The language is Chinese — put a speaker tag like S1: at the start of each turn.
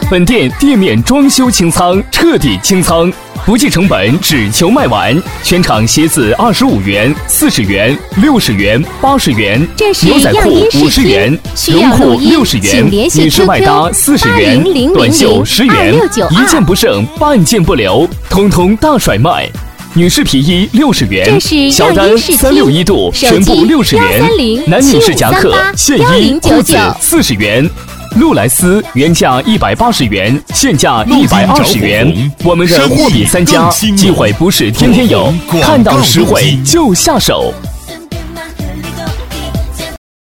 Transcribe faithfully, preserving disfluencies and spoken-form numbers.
S1: 本店店面装修清仓，彻底清仓，不计成本，只求卖完。全场鞋子二十五元、四十元、六十元、八十元，牛仔裤五十元，绒裤六十元，女士外搭四十元，短袖十元，一件不剩，半件不留，通通大甩卖。女士皮衣六十元，小单三六一度，全部六十元。男女士夹克、线衣、裤子四十元。路莱斯原价一百八十元，现价一百二十元。我们的货比三家，机会不是天天有，看到实惠就下手。